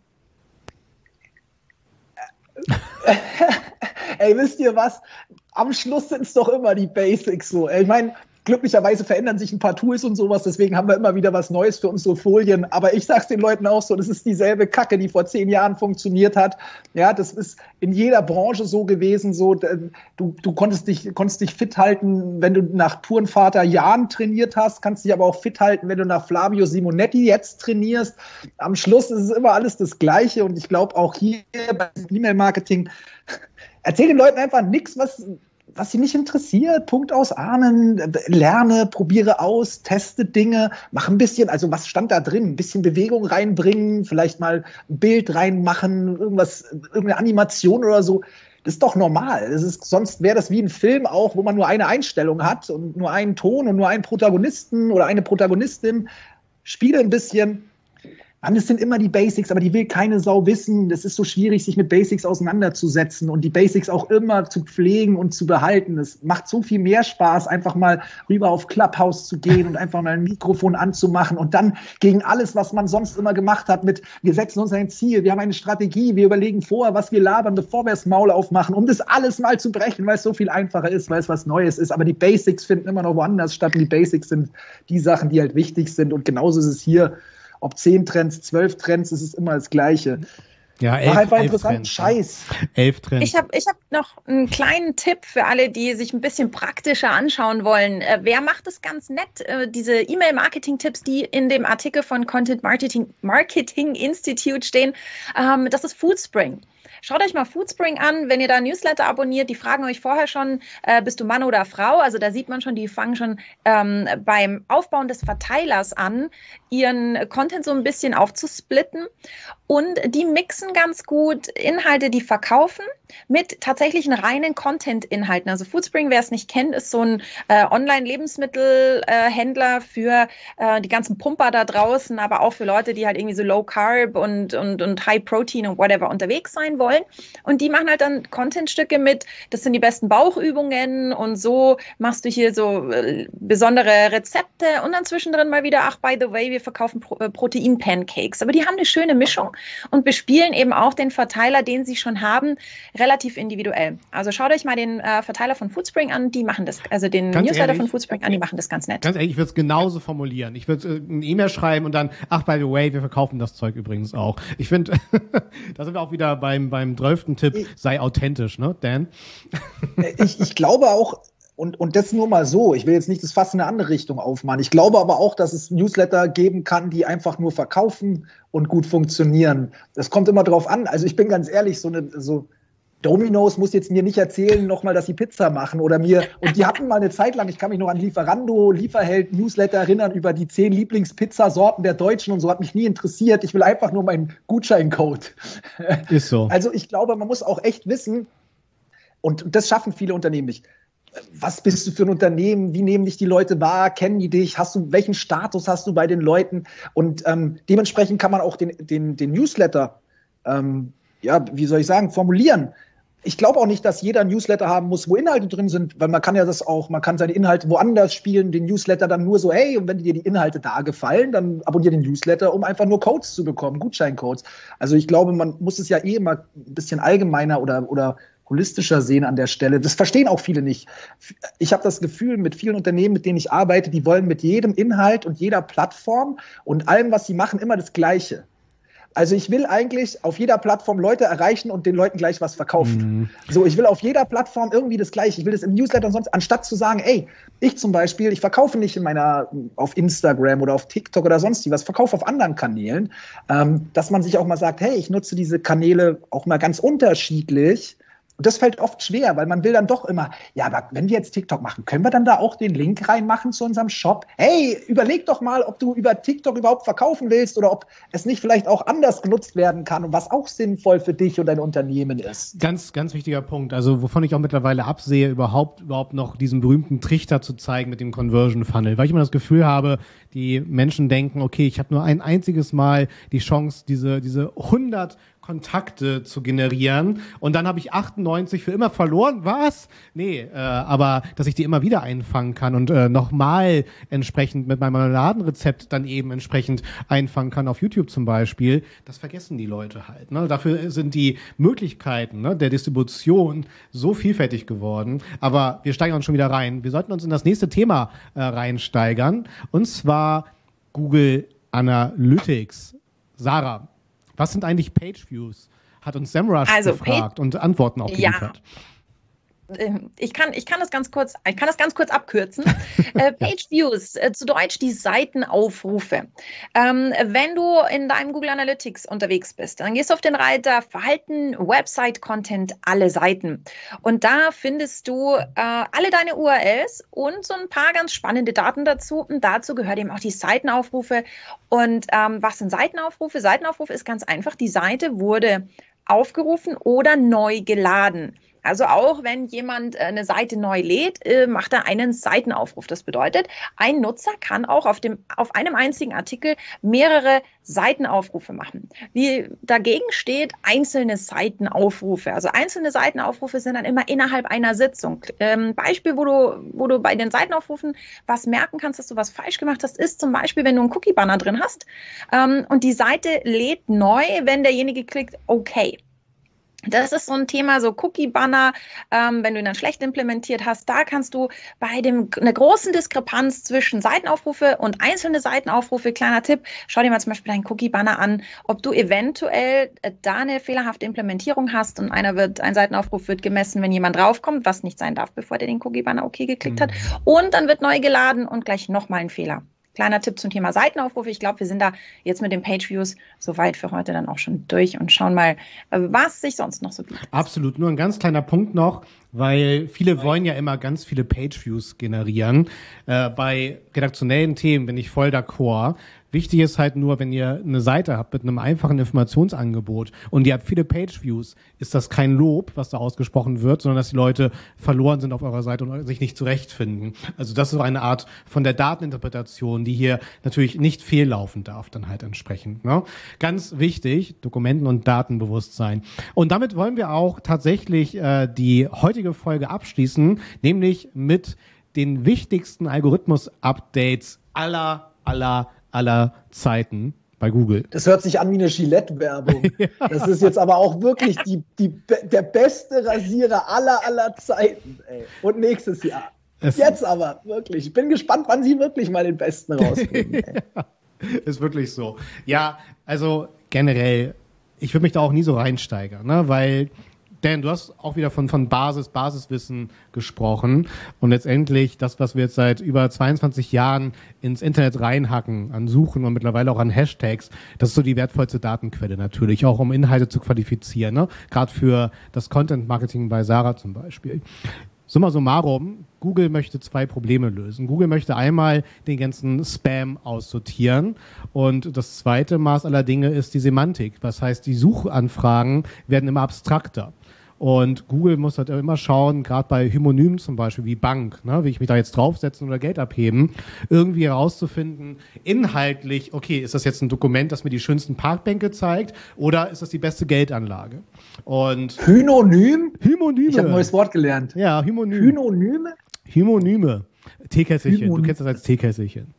Ey, wisst ihr was? Am Schluss sind es doch immer die Basics so. Ich meine, glücklicherweise verändern sich ein paar Tools und sowas, deswegen haben wir immer wieder was Neues für unsere Folien. Aber ich sag's den Leuten auch so, das ist dieselbe Kacke, die vor zehn Jahren funktioniert hat. Ja, das ist in jeder Branche so gewesen. So, du, du konntest dich, konntest dich fit halten, wenn du nach Turnvater Jan trainiert hast, kannst dich aber auch fit halten, wenn du nach Flavio Simonetti jetzt trainierst. Am Schluss ist es immer alles das Gleiche und ich glaube auch hier beim E-Mail-Marketing, erzähl den Leuten einfach nichts, was was sie nicht interessiert, Punkt aus Ahnen, lerne, probiere aus, teste Dinge, mach ein bisschen, also was stand da drin, ein bisschen Bewegung reinbringen, vielleicht mal ein Bild reinmachen, irgendwas, irgendeine Animation oder so. Das ist doch normal. Das ist, sonst wäre das wie ein Film auch, wo man nur eine Einstellung hat und nur einen Ton und nur einen Protagonisten oder eine Protagonistin. Spiele ein bisschen. Mann, das sind immer die Basics, aber die will keine Sau wissen. Das ist so schwierig, sich mit Basics auseinanderzusetzen und die Basics auch immer zu pflegen und zu behalten. Es macht so viel mehr Spaß, einfach mal rüber auf Clubhouse zu gehen und einfach mal ein Mikrofon anzumachen und dann gegen alles, was man sonst immer gemacht hat, mit wir setzen uns ein Ziel, wir haben eine Strategie, wir überlegen vorher, was wir labern, bevor wir das Maul aufmachen, um das alles mal zu brechen, weil es so viel einfacher ist, weil es was Neues ist. Aber die Basics finden immer noch woanders statt und die Basics sind die Sachen, die halt wichtig sind. Und genauso ist es hier. Ob zehn Trends, zwölf Trends, es ist immer das Gleiche. Ja, elf, Mach einfach elf interessanten Trends, Scheiß. Elf Trends. Ich habe ich hab noch einen kleinen Tipp für alle, die sich ein bisschen praktischer anschauen wollen. Äh, wer macht es ganz nett? Äh, diese E-Mail-Marketing-Tipps, die in dem Artikel von Content Marketing, Marketing Institute stehen, ähm, das ist Foodspring. Schaut euch mal Foodspring an, wenn ihr da ein Newsletter abonniert, die fragen euch vorher schon, äh, bist du Mann oder Frau? Also da sieht man schon, die fangen schon ähm, beim Aufbauen des Verteilers an, ihren Content so ein bisschen aufzusplitten und die mixen ganz gut Inhalte, die verkaufen mit tatsächlichen reinen Content-Inhalten. Also Foodspring, wer es nicht kennt, ist so ein äh, Online-Lebensmittelhändler äh, für äh, die ganzen Pumper da draußen, aber auch für Leute, die halt irgendwie so Low Carb und, und, und High Protein und whatever unterwegs sein wollen. Und die machen halt dann Contentstücke mit, das sind die besten Bauchübungen und so machst du hier so äh, besondere Rezepte und dann zwischendrin mal wieder, ach, by the way, wir verkaufen Pro äh, Protein-Pancakes. Aber die haben eine schöne Mischung und bespielen eben auch den Verteiler, den sie schon haben, relativ individuell. Also schaut euch mal den äh, Verteiler von Foodspring an, die machen das, also den Ganz Newsletter ehrlich, von Foodspring an, die machen das ganz nett. Ganz ehrlich, ich würde es genauso formulieren. Ich würde äh, eine E-Mail schreiben und dann, ach, by the way, wir verkaufen das Zeug übrigens auch. Ich finde, da sind wir auch wieder beim beim zwölften Tipp, sei authentisch, ne, Dan? ich, ich glaube auch, Und, und das nur mal so, ich will jetzt nicht das Fass in eine andere Richtung aufmachen. Ich glaube aber auch, dass es Newsletter geben kann, die einfach nur verkaufen und gut funktionieren. Das kommt immer drauf an. Also ich bin ganz ehrlich, so eine, so Domino's muss jetzt mir nicht erzählen nochmal, dass sie Pizza machen oder mir, und die hatten mal eine Zeit lang, ich kann mich noch an Lieferando, Lieferheld, Newsletter erinnern über die zehn Lieblingspizzasorten der Deutschen und so, hat mich nie interessiert. Ich will einfach nur meinen Gutscheincode. Ist so. Also ich glaube, man muss auch echt wissen, und das schaffen viele Unternehmen nicht. Was bist du für ein Unternehmen? Wie nehmen dich die Leute wahr? Kennen die dich? Hast du, welchen Status hast du bei den Leuten? Und ähm, dementsprechend kann man auch den, den, den Newsletter, ähm, ja, wie soll ich sagen, formulieren. Ich glaube auch nicht, dass jeder Newsletter haben muss, wo Inhalte drin sind, weil man kann ja das auch, man kann seine Inhalte woanders spielen, den Newsletter dann nur so, hey, und wenn dir die Inhalte da gefallen, dann abonniere den Newsletter, um einfach nur Codes zu bekommen, Gutscheincodes. Also ich glaube, man muss es ja eh immer ein bisschen allgemeiner oder, oder holistischer sehen an der Stelle. Das verstehen auch viele nicht. Ich habe das Gefühl, mit vielen Unternehmen, mit denen ich arbeite, die wollen mit jedem Inhalt und jeder Plattform und allem, was sie machen, immer das Gleiche. Also ich will eigentlich auf jeder Plattform Leute erreichen und den Leuten gleich was verkaufen. Mhm. So, ich will auf jeder Plattform irgendwie das Gleiche. Ich will das im Newsletter und sonst, anstatt zu sagen, ey, ich zum Beispiel, ich verkaufe nicht in meiner, auf Instagram oder auf TikTok oder sonst was, verkaufe auf anderen Kanälen, ähm, dass man sich auch mal sagt, hey, ich nutze diese Kanäle auch mal ganz unterschiedlich. Und das fällt oft schwer, weil man will dann doch immer, ja, aber wenn wir jetzt TikTok machen, können wir dann da auch den Link reinmachen zu unserem Shop? Hey, überleg doch mal, ob du über TikTok überhaupt verkaufen willst oder ob es nicht vielleicht auch anders genutzt werden kann und was auch sinnvoll für dich und dein Unternehmen ist. Ganz, ganz wichtiger Punkt. Also wovon ich auch mittlerweile absehe, überhaupt, überhaupt noch diesen berühmten Trichter zu zeigen mit dem Conversion Funnel, weil ich immer das Gefühl habe, die Menschen denken, okay, ich habe nur ein einziges Mal die Chance, diese, diese hundert Kontakte zu generieren und dann habe ich achtundneunzig für immer verloren. Was? Nee, äh, aber dass ich die immer wieder einfangen kann und äh, nochmal entsprechend mit meinem Marmeladenrezept dann eben entsprechend einfangen kann auf YouTube zum Beispiel, das vergessen die Leute halt. Ne? Dafür sind die Möglichkeiten, ne, der Distribution so vielfältig geworden. Aber wir steigern uns schon wieder rein. Wir sollten uns in das nächste Thema äh, reinsteigern und zwar Google Analytics. Sarah, was sind eigentlich Page-Views? Hat uns SEMrush also, gefragt und Antworten auch geliefert. Ja. Ich kann, ich kann das ganz kurz, ich kann das ganz kurz abkürzen. äh, Page-Views, äh, zu Deutsch die Seitenaufrufe. Ähm, wenn du in deinem Google Analytics unterwegs bist, dann gehst du auf den Reiter Verhalten, Website-Content, alle Seiten. Und da findest du äh, alle deine U R Ls und so ein paar ganz spannende Daten dazu. Und dazu gehört eben auch die Seitenaufrufe. Und ähm, was sind Seitenaufrufe? Seitenaufrufe ist ganz einfach. Die Seite wurde aufgerufen oder neu geladen. Also auch wenn jemand eine Seite neu lädt, macht er einen Seitenaufruf. Das bedeutet, ein Nutzer kann auch auf, dem, auf einem einzigen Artikel mehrere Seitenaufrufe machen. Wie dagegen steht einzelne Seitenaufrufe. Also einzelne Seitenaufrufe sind dann immer innerhalb einer Sitzung. Ähm, Beispiel, wo du, wo du bei den Seitenaufrufen was merken kannst, dass du was falsch gemacht hast, ist zum Beispiel, wenn du einen Cookie-Banner drin hast ähm, und die Seite lädt neu, wenn derjenige klickt, okay. Das ist so ein Thema, so Cookie-Banner, ähm, wenn du ihn dann schlecht implementiert hast, da kannst du bei dem einer großen Diskrepanz zwischen Seitenaufrufe und einzelne Seitenaufrufe, kleiner Tipp, schau dir mal zum Beispiel deinen Cookie-Banner an, ob du eventuell äh, da eine fehlerhafte Implementierung hast und einer wird, ein Seitenaufruf wird gemessen, wenn jemand draufkommt, was nicht sein darf, bevor der den Cookie-Banner okay geklickt mhm. hat, und dann wird neu geladen und gleich nochmal ein Fehler. Kleiner Tipp zum Thema Seitenaufrufe. Ich glaube, wir sind da jetzt mit den Page-Views soweit für heute dann auch schon durch und schauen mal, was sich sonst noch so bietet. Absolut. Nur ein ganz kleiner Punkt noch, weil viele wollen ja immer ganz viele Page-Views generieren. Äh, bei redaktionellen Themen bin ich voll d'accord. Wichtig ist halt nur, wenn ihr eine Seite habt mit einem einfachen Informationsangebot und ihr habt viele Page-Views, ist das kein Lob, was da ausgesprochen wird, sondern dass die Leute verloren sind auf eurer Seite und sich nicht zurechtfinden. Also das ist eine Art von der Dateninterpretation, die hier natürlich nicht fehllaufen darf, dann halt entsprechend. Ne? Ganz wichtig, Dokumenten- und Datenbewusstsein. Und damit wollen wir auch tatsächlich äh, die heutige Folge abschließen, nämlich mit den wichtigsten Algorithmus-Updates aller, aller aller Zeiten bei Google. Das hört sich an wie eine Gillette-Werbung. Ja. Das ist jetzt aber auch wirklich die, die, der beste Rasierer aller, aller Zeiten. Ey. Und nächstes Jahr. Es jetzt aber, wirklich. Ich bin gespannt, wann sie wirklich mal den besten rausbringen. Ey. Ja, ist wirklich so. Ja, also generell, ich würde mich da auch nie so reinsteigern, ne? Weil Dan, du hast auch wieder von, von Basis, Basiswissen gesprochen und letztendlich das, was wir jetzt seit über zweiundzwanzig Jahren ins Internet reinhacken, an Suchen und mittlerweile auch an Hashtags, das ist so die wertvollste Datenquelle natürlich, auch um Inhalte zu qualifizieren, ne? Gerade für das Content-Marketing bei Sarah zum Beispiel. Summa summarum, Google möchte zwei Probleme lösen. Google möchte einmal den ganzen Spam aussortieren und das zweite Maß aller Dinge ist die Semantik. Was heißt, die Suchanfragen werden immer abstrakter. Und Google muss halt immer schauen, gerade bei Hymonymen zum Beispiel, wie Bank, ne, wie ich mich da jetzt draufsetzen oder Geld abheben, irgendwie herauszufinden, inhaltlich, okay, ist das jetzt ein Dokument, das mir die schönsten Parkbänke zeigt oder ist das die beste Geldanlage? Und Hynonym? Hymonyme. Ich habe ein neues Wort gelernt. Ja, Hymonyme. Hynonyme? Hymonyme. Teekesselchen. Hymonym. Du kennst das als Teekesselchen.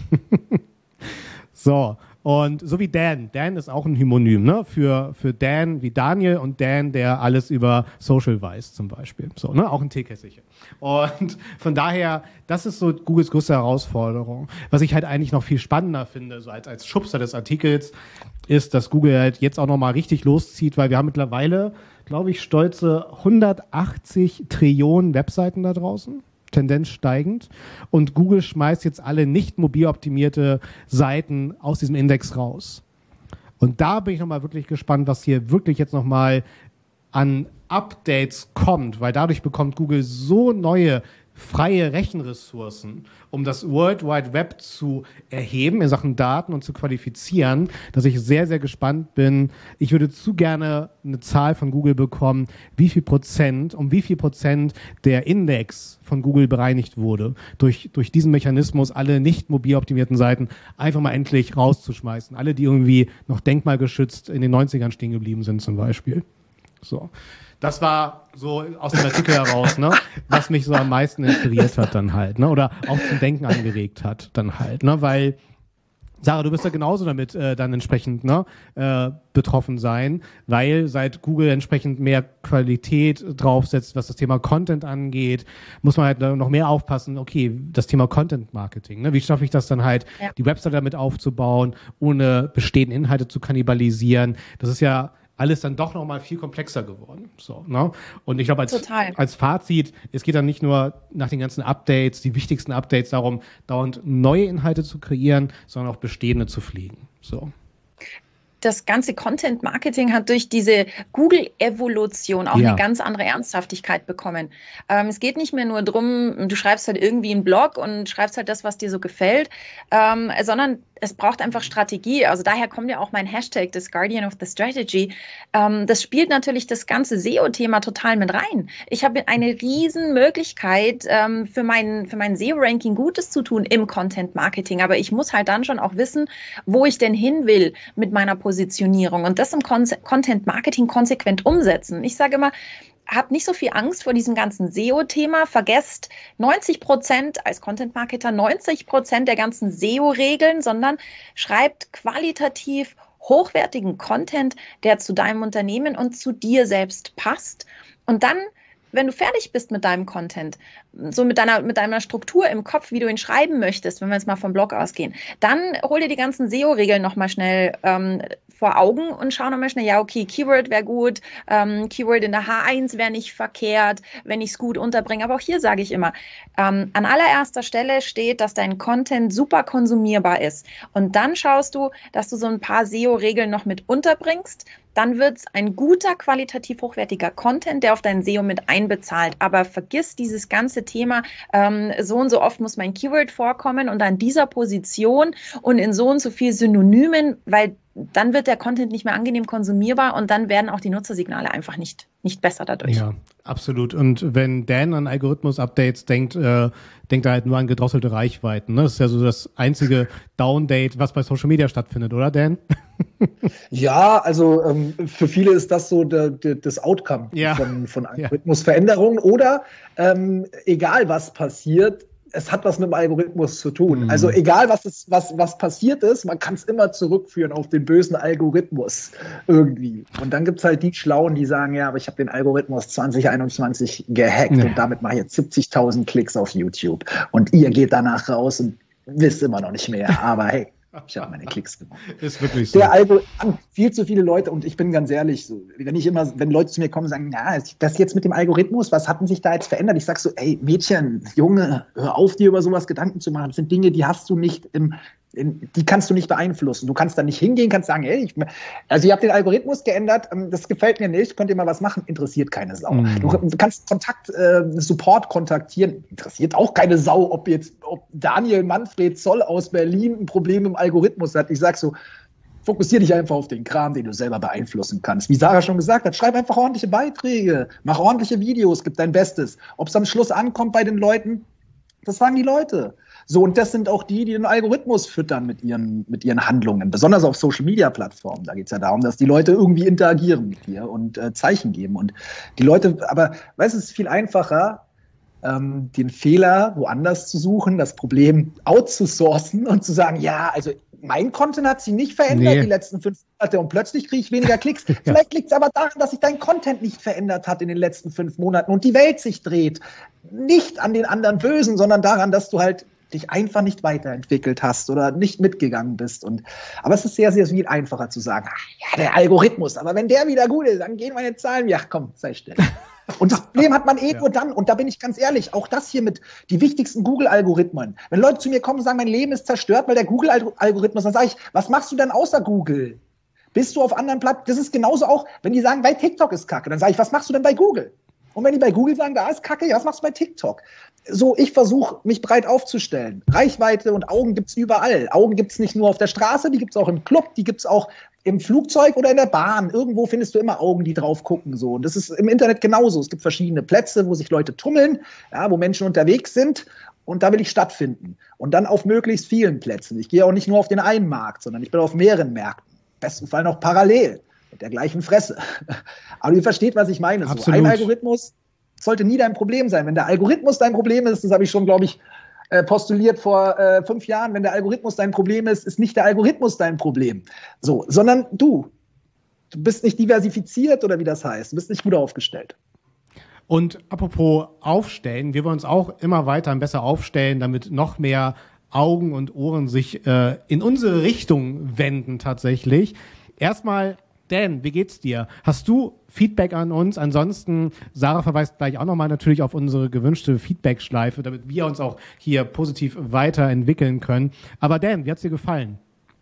So. Und so wie Dan. Dan ist auch ein Hymonym, ne? Für, für Dan wie Daniel und Dan, der alles über Social weiß, zum Beispiel. So, ne? Auch ein Teekesselchen. Und von daher, das ist so Googles größte Herausforderung. Was ich halt eigentlich noch viel spannender finde, so als, als Schubser des Artikels, ist, dass Google halt jetzt auch nochmal richtig loszieht, weil wir haben mittlerweile, glaube ich, stolze hundertachtzig Trillionen Webseiten da draußen. Tendenz steigend. Und Google schmeißt jetzt alle nicht mobil optimierte Seiten aus diesem Index raus. Und da bin ich nochmal wirklich gespannt, was hier wirklich jetzt nochmal an Updates kommt, weil dadurch bekommt Google so neue freie Rechenressourcen, um das World Wide Web zu erheben in Sachen Daten und zu qualifizieren, dass ich sehr, sehr gespannt bin. Ich würde zu gerne eine Zahl von Google bekommen, wie viel Prozent, um wie viel Prozent der Index von Google bereinigt wurde, durch, durch diesen Mechanismus alle nicht mobil optimierten Seiten einfach mal endlich rauszuschmeißen. Alle, die irgendwie noch denkmalgeschützt in den neunzigern stehen geblieben sind zum Beispiel. So. Das war so aus dem Artikel heraus, ne, was mich so am meisten inspiriert hat dann halt, ne, oder auch zum Denken angeregt hat dann halt, ne, weil Sarah, du wirst ja genauso damit äh, dann entsprechend ne, äh, betroffen sein, weil seit Google entsprechend mehr Qualität draufsetzt, was das Thema Content angeht, muss man halt noch mehr aufpassen, okay, das Thema Content Marketing, ne, wie schaffe ich das dann halt, ja. die Website damit aufzubauen, ohne bestehende Inhalte zu kannibalisieren, das ist ja alles dann doch noch mal viel komplexer geworden. So, ne? Und ich glaube, als, als Fazit, es geht dann nicht nur nach den ganzen Updates, die wichtigsten Updates darum, dauernd neue Inhalte zu kreieren, sondern auch bestehende zu pflegen. So. Das ganze Content-Marketing hat durch diese Google-Evolution auch ja. eine ganz andere Ernsthaftigkeit bekommen. Ähm, es geht nicht mehr nur darum, du schreibst halt irgendwie einen Blog und schreibst halt das, was dir so gefällt, ähm, sondern es braucht einfach Strategie. Also daher kommt ja auch mein Hashtag, das Guardian of the Strategy. Ähm, das spielt natürlich das ganze S E O-Thema total mit rein. Ich habe eine riesen Möglichkeit, ähm, für mein, für mein S E O-Ranking Gutes zu tun im Content-Marketing. Aber ich muss halt dann schon auch wissen, wo ich denn hin will mit meiner Positionierung und das im Con- Content-Marketing konsequent umsetzen. Ich sage immer, habt nicht so viel Angst vor diesem ganzen S E O-Thema. Vergesst neunzig Prozent als Content-Marketer, neunzig Prozent der ganzen S E O-Regeln, sondern schreibt qualitativ hochwertigen Content, der zu deinem Unternehmen und zu dir selbst passt. Und dann, wenn du fertig bist mit deinem Content, so mit deiner, mit deiner Struktur im Kopf, wie du ihn schreiben möchtest, wenn wir jetzt mal vom Blog ausgehen, dann hol dir die ganzen S E O-Regeln nochmal schnell ähm, vor Augen und schau nochmal schnell, ja, okay, Keyword wäre gut, ähm, Keyword in der H eins wäre nicht verkehrt, wenn ich es gut unterbringe. Aber auch hier sage ich immer, ähm, an allererster Stelle steht, dass dein Content super konsumierbar ist. Und dann schaust du, dass du so ein paar S E O-Regeln noch mit unterbringst, dann wird es ein guter, qualitativ hochwertiger Content, der auf dein S E O mit einbezahlt. Aber vergiss dieses ganze Thema, ähm, so und so oft muss mein Keyword vorkommen und an dieser Position und in so und so viel Synonymen, weil dann wird der Content nicht mehr angenehm konsumierbar und dann werden auch die Nutzersignale einfach nicht, nicht besser dadurch. Ja, absolut. Und wenn Dan an Algorithmus-Updates denkt, äh, denkt er halt nur an gedrosselte Reichweiten. Ne? Das ist ja so das einzige Downdate, was bei Social Media stattfindet, oder Dan? Ja, also ähm, für viele ist das so der, der, das Outcome ja. von, von Algorithmusveränderungen. Oder ähm, egal was passiert, es hat was mit dem Algorithmus zu tun. Mm. Also egal, was, ist, was, was passiert ist, man kann es immer zurückführen auf den bösen Algorithmus irgendwie. Und dann gibt es halt die Schlauen, die sagen, ja, aber ich habe den Algorithmus zwanzig einundzwanzig gehackt ja. und damit mache ich jetzt siebzigtausend Klicks auf YouTube. Und ihr geht danach raus und wisst immer noch nicht mehr. Aber hey, ich habe meine Klicks gemacht. Ist wirklich so. Der Algo, viel zu viele Leute, und ich bin ganz ehrlich, so, wenn ich immer, wenn Leute zu mir kommen und sagen, na, das jetzt mit dem Algorithmus, was hat denn sich da jetzt verändert? Ich sag so, ey, Mädchen, Junge, hör auf, dir über sowas Gedanken zu machen. Das sind Dinge, die hast du nicht im, in, die kannst du nicht beeinflussen. Du kannst da nicht hingehen, kannst sagen, ey, ich, also ihr habt den Algorithmus geändert, das gefällt mir nicht, könnt ihr mal was machen, interessiert keine Sau. Mhm. Du, du kannst Kontakt, äh, Support kontaktieren, interessiert auch keine Sau, ob jetzt, ob Daniel Manfred Zoll aus Berlin ein Problem im Algorithmus hat. Ich sag so, fokussier dich einfach auf den Kram, den du selber beeinflussen kannst. Wie Sarah schon gesagt hat, schreib einfach ordentliche Beiträge, mach ordentliche Videos, gib dein Bestes. Ob es am Schluss ankommt bei den Leuten, das sagen die Leute. So, und das sind auch die, die den Algorithmus füttern mit ihren, mit ihren Handlungen, besonders auf Social-Media-Plattformen. Da geht es ja darum, dass die Leute irgendwie interagieren mit dir und äh, Zeichen geben. Und die Leute, aber weißt du, es ist viel einfacher, ähm, den Fehler woanders zu suchen, das Problem outzusourcen und zu sagen, ja, also mein Content hat sich nicht verändert nee. die letzten fünf Monate und plötzlich kriege ich weniger Klicks. ja. Vielleicht liegt es aber daran, dass sich dein Content nicht verändert hat in den letzten fünf Monaten und die Welt sich dreht. Nicht an den anderen Bösen, sondern daran, dass du halt dich einfach nicht weiterentwickelt hast oder nicht mitgegangen bist. Und, aber es ist sehr, sehr viel einfacher zu sagen, ach, ja, der Algorithmus, aber wenn der wieder gut ist, dann gehen meine Zahlen, ja komm, sei still. Und das Problem hat man eh ja. nur dann, und da bin ich ganz ehrlich, auch das hier mit die wichtigsten Google-Algorithmen. Wenn Leute zu mir kommen und sagen, mein Leben ist zerstört, weil der Google-Algorithmus, dann sage ich, was machst du denn außer Google? Bist du auf anderen Plattformen? Das ist genauso auch, wenn die sagen, bei TikTok ist Kacke, dann sage ich, was machst du denn bei Google? Und wenn die bei Google sagen, da ist Kacke, ja, was machst du bei TikTok? So, ich versuche, mich breit aufzustellen. Reichweite und Augen gibt's überall. Augen gibt's nicht nur auf der Straße, die gibt's auch im Club, die gibt's auch im Flugzeug oder in der Bahn. Irgendwo findest du immer Augen, die drauf gucken. So. Und das ist im Internet genauso. Es gibt verschiedene Plätze, wo sich Leute tummeln, ja, wo Menschen unterwegs sind. Und da will ich stattfinden. Und dann auf möglichst vielen Plätzen. Ich gehe auch nicht nur auf den einen Markt, sondern ich bin auf mehreren Märkten. Im besten Fall noch parallel. Mit der gleichen Fresse. Aber ihr versteht, was ich meine. So, ein Algorithmus sollte nie dein Problem sein. Wenn der Algorithmus dein Problem ist, das habe ich schon, glaube ich, postuliert vor äh, fünf Jahren, wenn der Algorithmus dein Problem ist, ist nicht der Algorithmus dein Problem. So, sondern du. Du bist nicht diversifiziert oder wie das heißt. Du bist nicht gut aufgestellt. Und apropos aufstellen, wir wollen uns auch immer weiter und besser aufstellen, damit noch mehr Augen und Ohren sich äh, in unsere Richtung wenden tatsächlich. Erstmal, Dan, wie geht's dir? Hast du Feedback an uns? Ansonsten, Sarah verweist gleich auch nochmal natürlich auf unsere gewünschte Feedback-Schleife, damit wir uns auch hier positiv weiterentwickeln können. Aber Dan, wie hat's dir gefallen?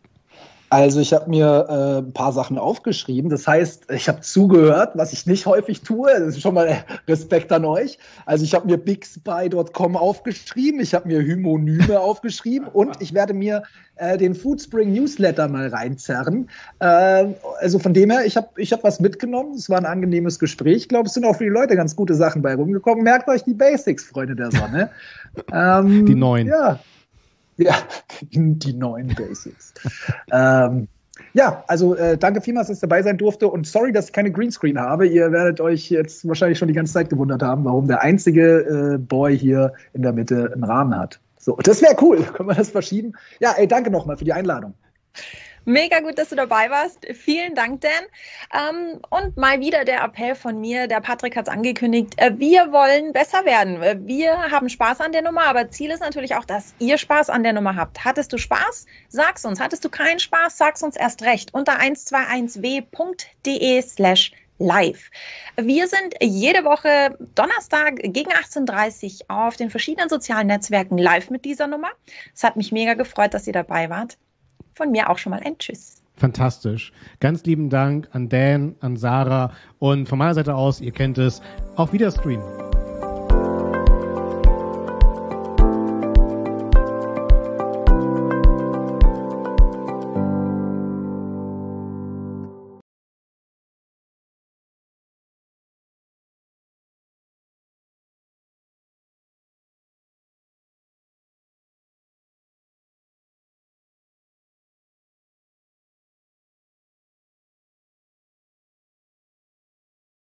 Also ich habe mir äh, ein paar Sachen aufgeschrieben. Das heißt, ich habe zugehört, was ich nicht häufig tue. Das ist schon mal Respekt an euch. Also ich habe mir bigspy Punkt com aufgeschrieben, ich habe mir Hymonyme aufgeschrieben und ich werde mir äh, den Foodspring Newsletter mal reinzerren. Äh, also von dem her, ich habe ich hab was mitgenommen. Es war ein angenehmes Gespräch. Ich glaube, es sind auch für die Leute ganz gute Sachen bei rumgekommen. Merkt euch die Basics, Freunde der Sonne. ähm, die neuen. Ja. Ja, die neuen Basics. ähm, ja, also äh, danke vielmals, dass ich dabei sein durfte und sorry, dass ich keine Greenscreen habe. Ihr werdet euch jetzt wahrscheinlich schon die ganze Zeit gewundert haben, warum der einzige äh, Boy hier in der Mitte einen Rahmen hat. So, das wäre cool. Können wir das verschieben? Ja, ey, danke nochmal für die Einladung. Mega gut, dass du dabei warst. Vielen Dank, Dan. Ähm, und mal wieder der Appell von mir. Der Patrick hat es angekündigt. Äh, wir wollen besser werden. Wir haben Spaß an der Nummer, aber Ziel ist natürlich auch, dass ihr Spaß an der Nummer habt. Hattest du Spaß? Sag's uns. Hattest du keinen Spaß? Sag's uns erst recht. Unter eins zwei eins w punkt de slash live. Wir sind jede Woche Donnerstag gegen achtzehn Uhr dreißig auf den verschiedenen sozialen Netzwerken live mit dieser Nummer. Es hat mich mega gefreut, dass ihr dabei wart. Von mir auch schon mal ein Tschüss. Fantastisch. Ganz lieben Dank an Dan, an Sarah und von meiner Seite aus, ihr kennt es, auf Wiederstream.